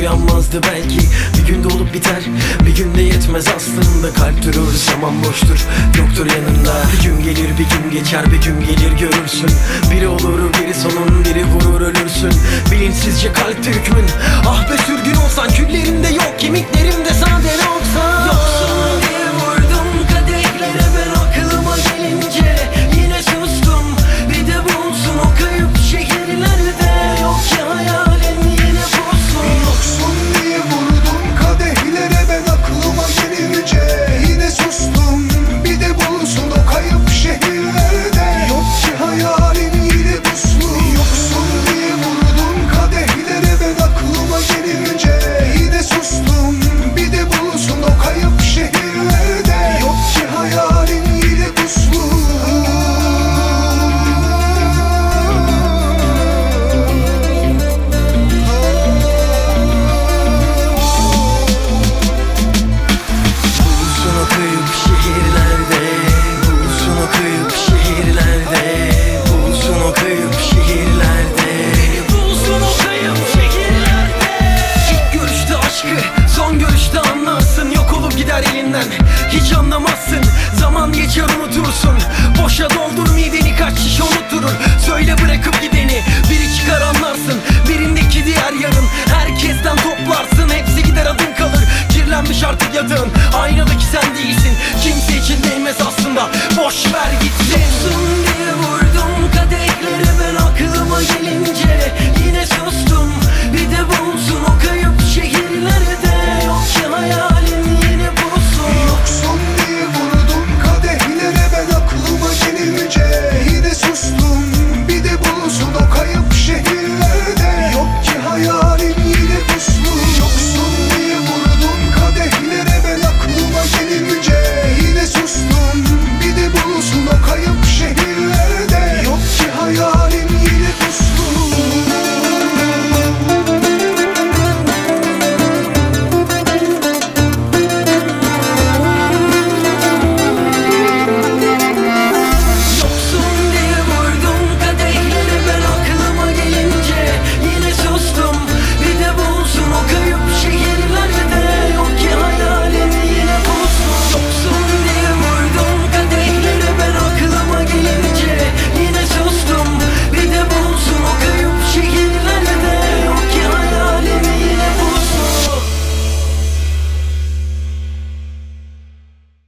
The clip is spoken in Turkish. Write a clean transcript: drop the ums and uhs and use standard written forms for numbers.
uyanmazdı belki. Bir günde olup biter, bir günde yetmez aslında. Kalp durur, zaman boştur, yoktur yanında. Bir gün gelir, bir gün geçer, bir gün gelir görürsün. Biri olur, biri sonun, biri vurur ölürsün. Bilinçsizce kalpte hükmün, ah be sürgün.